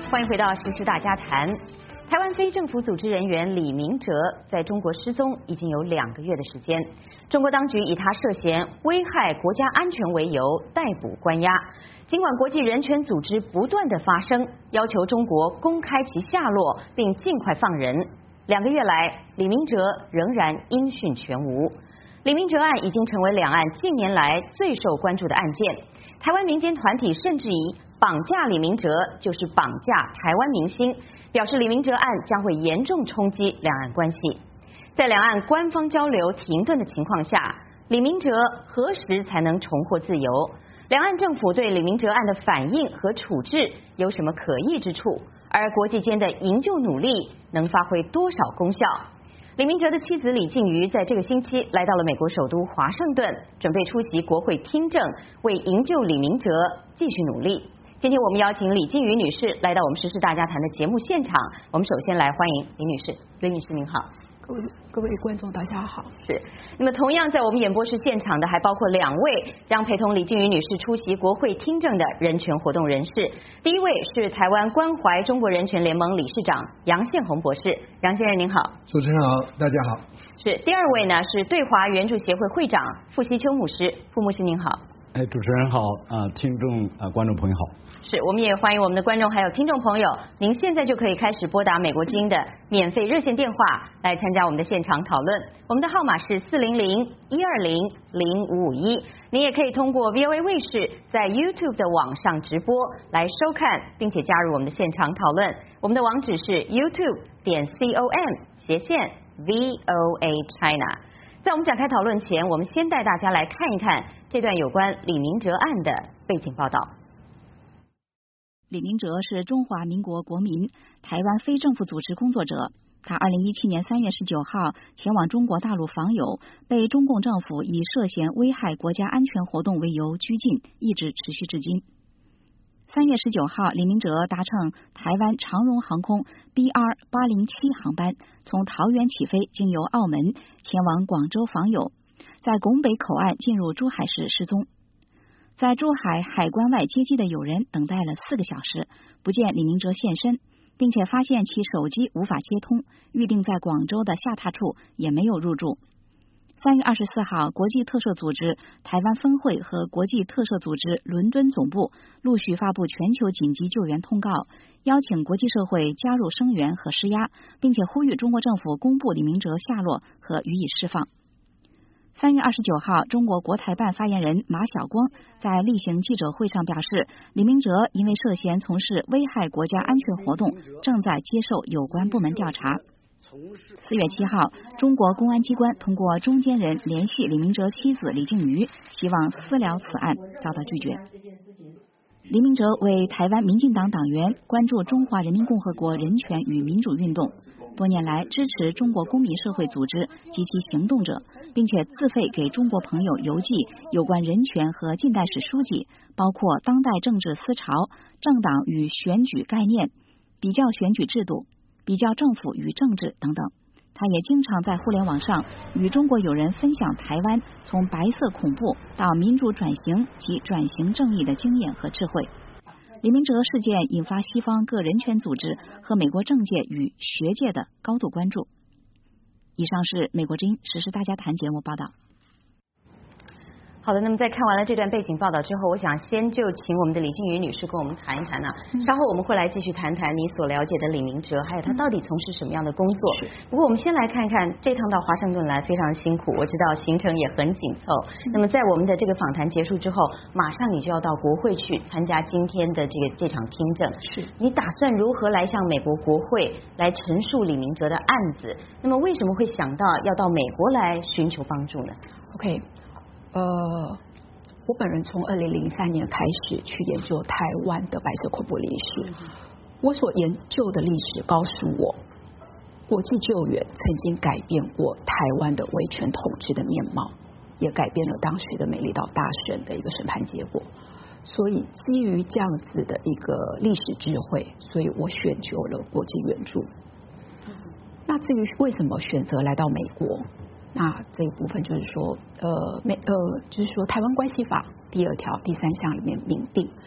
欢迎回到《时事大家谈》。台湾非政府组织人员李明哲在中国失踪已经有2个月的时间，中国当局以他涉嫌危害国家安全为由逮捕关押。尽管国际人权组织不断的发声，要求中国公开其下落，并尽快放人，2个月来，李明哲仍然音讯全无。李明哲案已经成为两岸近年来最受关注的案件。台湾民间团体甚至以绑架李明哲就是绑架台湾明星，表示李明哲案将会严重冲击两岸关系。在两岸官方交流停顿的情况下，李明哲何时才能重获自由？两岸政府对李明哲案的反应和处置有什么可议之处？而国际间的营救努力能发挥多少功效？李明哲的妻子李静瑜在这个星期来到了美国首都华盛顿，准备出席国会听证，为营救李明哲继续努力。今天我们邀请李静瑜女士来到我们时事大家谈的节目现场。我们首先来欢迎李女士。李女士您好。 各位观众大家好。 是。那么同样在我们演播室现场的还包括2位将陪同李静瑜女士出席国会听证的人权活动人士。第一位是台湾关怀中国人权联盟理事长杨宪宏博士。杨先生您好。 主持人好，大家好。 是。第2位呢是对华援助协会会长傅希秋牧师。傅牧师您好。 主持人好，听众观众朋友好。 是，我们也欢迎我们的观众还有听众朋友，您现在就可以开始拨打美国之音的免费热线电话来参加我们的现场讨论。我们的号码是400-120-0551。您也可以通过 VOA 卫视在 YouTube 的网上直播来收看，并且加入我们的现场讨论。我们的网址是 youtube.com/VOA China。在我们展开讨论前，我们先带大家来看一看这段有关李明哲案的背景报道。 李明哲是中华民国国民，台湾非政府组织工作者。他2017年3月19号前往中国大陆访友，被中共政府以涉嫌危害国家安全活动为由拘禁，一直持续至今。3月19号，李明哲搭乘台湾长荣航空 BR807 航班，从桃园起飞，经由澳门前往广州访友，在拱北口岸进入珠海市失踪。在珠海海关外接机的友人等待了4个小时，不见李明哲现身，并且发现其手机无法接通，预定在广州的下榻处也没有入住。3月24号，国际特赦组织台湾分会和国际特赦组织伦敦总部陆续发布全球紧急救援通告，邀请国际社会加入声援和施压，并且呼吁中国政府公布李明哲下落和予以释放。3月29号，中国国台办发言人马晓光在例行记者会上表示，李明哲因为涉嫌从事危害国家安全活动，正在接受有关部门调查。4月7号，中国公安机关通过中间人联系李明哲妻子李静瑜，希望私了此案，遭到拒绝。李明哲为台湾民进党党员，关注中华人民共和国人权与民主运动，多年来支持中国公民社会组织及其行动者，并且自费给中国朋友邮寄有关人权和近代史书籍，包括《当代政治思潮》、政党与选举概念、比较选举制度、比较政府与政治等等。他也经常在互联网上与中国友人分享台湾从白色恐怖到民主转型及转型正义的经验和智慧。李明哲事件引发西方各人权组织和美国政界与学界的高度关注。以上是美国之音时事大家谈节目报道。 好的，那么在看完了这段背景报道之后，我想先就请我们的李静瑜女士跟我们谈一谈呢。稍后我们会来继续谈谈你所了解的李明哲，还有他到底从事什么样的工作。不过我们先来看看这趟到华盛顿来非常辛苦，我知道行程也很紧凑。那么在我们的这个访谈结束之后，马上你就要到国会去参加今天的这场听证。 是你打算如何来向美国国会来陈述李明哲的案子？那么为什么会想到要到美国来寻求帮助呢 ？OK。我本人从2003年开始去研究台湾的白色恐怖历史。我所研究的历史告诉我，国际救援曾经改变过台湾的威权统治的面貌，也改变了当时的美丽岛大审的一个审判结果。所以基于这样子的一个历史智慧，所以我选求了国际援助。那至于为什么选择来到美国？那这一部分就是说，就是说《台湾关系法》第2条第3项里面明定，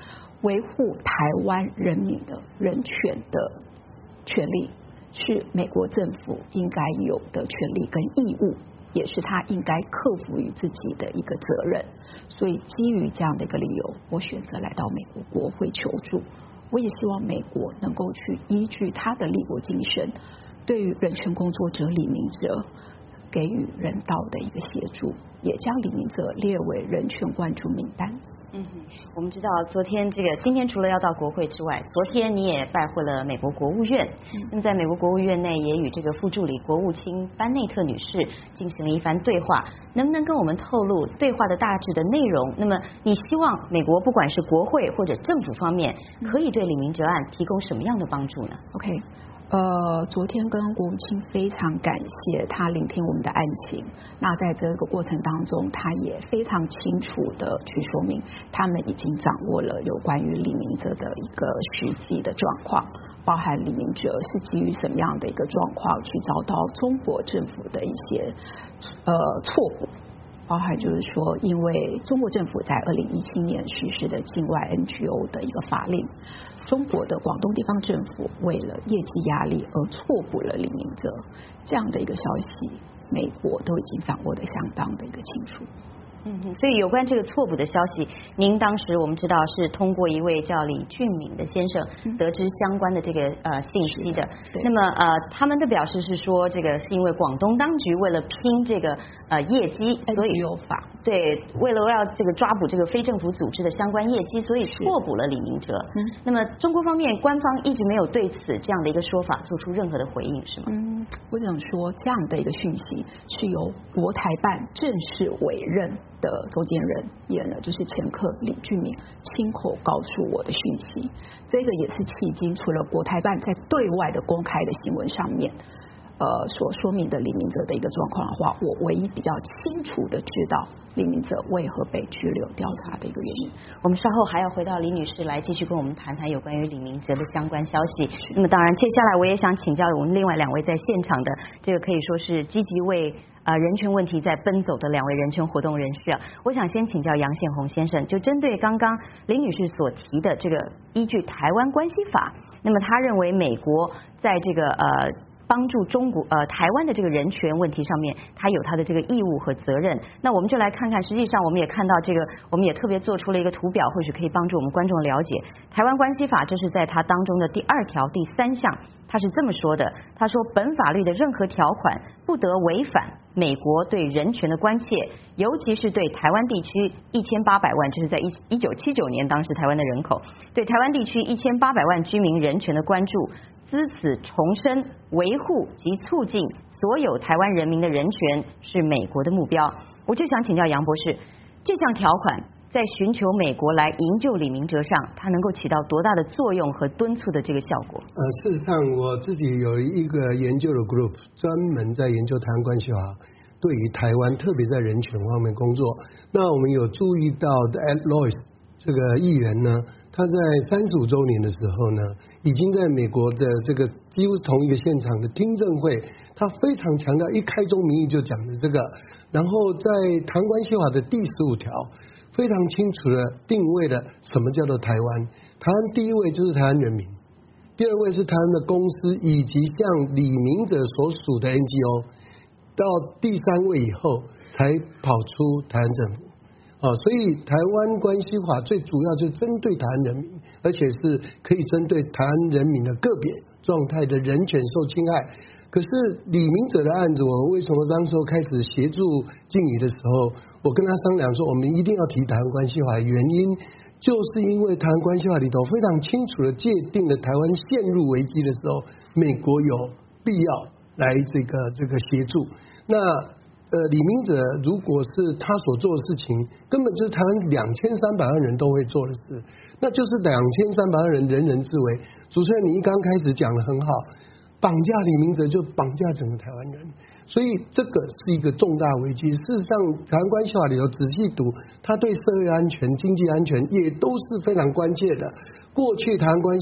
维护台湾人民的人权的权利，是美国政府应该有的权利跟义务，也是他应该克服于自己的一个责任。所以基于这样的一个理由，我选择来到美国国会求助。我也希望美国能够去依据他的立国精神，对于人权工作者李明哲给予人道的一个协助，也将李明哲列为人权关注名单。 我们知道今天除了要到国会之外，昨天你也拜会了美国国务院。那么在美国国务院内，也与这个副助理国务卿班内特女士进行了一番对话。能不能跟我们透露对话的大致的内容？那么你希望美国不管是国会或者政府方面，可以对李明哲案提供什么样的帮助呢 ？OK。昨天跟国务卿非常感谢他聆听我们的案情。那在这个过程当中，他也非常清楚的去说明，他们已经掌握了有关于李明哲的一个实际的状况，包含李明哲是基于什么样的一个状况去遭到中国政府的一些错捕。包含就是说，因为中国政府在2017年实施的境外 NGO 的一个法令，中国的广东地方政府为了业绩压力而错捕了李明哲，这样的一个消息，美国都已经掌握的相当的一个清楚。 所以有关这个错捕的消息，您当时我们知道是通过一位叫李俊敏的先生得知相关的这个信息的。那么他们的表示是说，这个是因为广东当局为了拼这个业绩，所以对，为了要这个抓捕这个非政府组织的相关业绩，所以错捕了李明哲。那么中国方面官方一直没有对此这样的一个说法做出任何的回应，是吗？ 我想说，这样的一个讯息是由国台办正式委任的周监人，也呢就是前客李俊敏亲口告诉我的讯息。这个也是迄今除了国台办在对外的公开的新闻上面所说明的李明哲的一个状况的话，我唯一比较清楚的知道李明哲为何被拘留调查的一个原因。 我们稍后还要回到李女士来继续跟我们谈谈有关于李明哲的相关消息。那么当然接下来我也想请教我们另外2位在现场的这个可以说是积极为人权问题在奔走的2位人权活动人士我想先请教杨宪宏先生，就针对刚刚李女士所提的这个依据台湾关系法，那么他认为美国在这个帮助台湾的这个人权问题上面，他有他的这个义务和责任。那我们就来看看，实际上我们也看到这个，我们也特别做出了一个图表，或许可以帮助我们观众了解台湾关系法。这是在它当中的第2条第3项，它是这么说的：他说，本法律的任何条款不得违反美国对人权的关切，尤其是对台湾地区1800万，就是在1979年当时台湾的人口，对台湾地区1800万居民人权的关注。自此重申维护及促进所有台湾人民的人权是美国的目标。我就想请教杨博士，这项条款在寻求美国来营救李明哲上，它能够起到多大的作用和敦促的这个效果？ 事实上我自己有一个研究的 group， 专门在研究台湾关系法对于台湾特别在人权方面工作。那我们有注意到 Ed Royce 这个议员呢，他在35周年的时候呢，已经在美国的这个几乎同一个现场的听证会，他非常强调，一开宗明义就讲的这个。然后在台湾关系法的第15条，非常清楚的定位了什么叫做台湾。台湾第一位就是台湾人民，第2位是台湾的公司以及像李明哲所属的 NGO， 到第3位以后才跑出台湾政府。所以台湾关系法最主要就是针对台湾人民，而且是可以针对台湾人民的个别状态的人权受侵害。可是李明哲的案子，我为什么当时候开始协助静怡的时候，我跟他商量说，我们一定要提台湾关系法的原因，就是因为台湾关系法里头非常清楚的界定了台湾陷入危机的时候，美国有必要来这个协助。那李明哲如果是他所做的事情，根本就是台湾2300万人都会做的事，那就是2300万人人人自危。主持人你一刚开始讲得很好，绑架李明哲就绑架整个台湾人，所以这个是一个重大危机。事实上台湾关系法里头仔细读，它对社会安全、经济安全也都是非常关切的。过去台湾关系